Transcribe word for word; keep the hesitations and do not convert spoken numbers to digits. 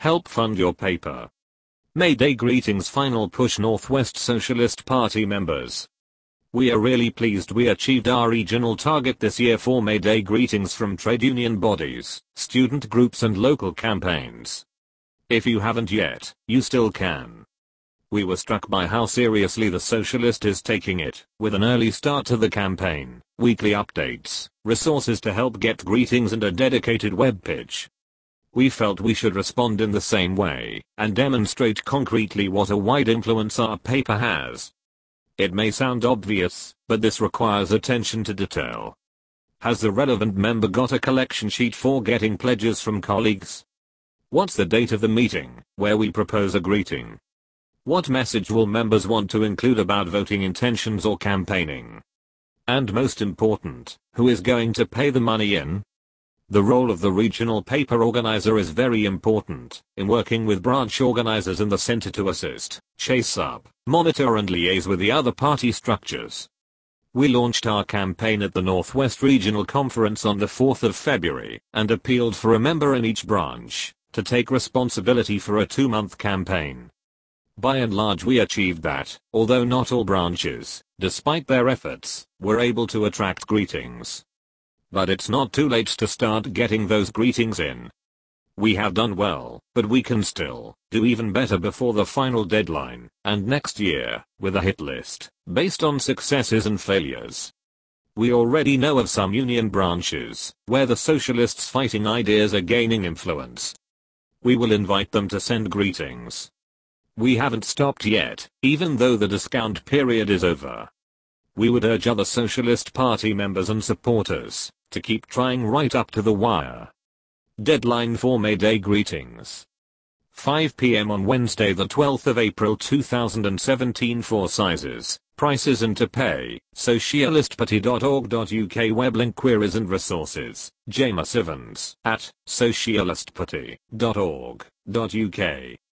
Help fund your paper. May Day greetings. Final push Northwest Socialist Party members. We are really pleased we achieved our regional target this year for May Day greetings from trade union bodies, student groups and local campaigns. If you haven't yet, you still can. We were struck by how seriously the Socialist is taking it, with an early start to the campaign, weekly updates, resources to help get greetings and a dedicated web page. We felt we should respond in the same way, and demonstrate concretely what a wide influence our paper has. It may sound obvious, but this requires attention to detail. Has the relevant member got a collection sheet for getting pledges from colleagues? What's the date of the meeting, where we propose a greeting? What message will members want to include about voting intentions or campaigning? And most important, who is going to pay the money in? The role of the regional paper organizer is very important, in working with branch organizers in the center to assist, chase up, monitor and liaise with the other party structures. We launched our campaign at the Northwest Regional Conference on the fourth of February, and appealed for a member in each branch, to take responsibility for a two-month campaign. By and large we achieved that, although not all branches, despite their efforts, were able to attract greetings. But it's not too late to start getting those greetings in. We have done well, but we can still do even better before the final deadline, and next year, with a hit list, based on successes and failures. We already know of some union branches, where the Socialists' fighting ideas are gaining influence. We will invite them to send greetings. We haven't stopped yet, even though the discount period is over. We would urge other Socialist Party members and supporters to keep trying right up to the wire. Deadline for May Day greetings. five p m on Wednesday the twelfth of April two thousand seventeen for sizes, prices and to pay. socialist party dot org dot U K web link queries and resources. James Evans at socialist party dot org dot U K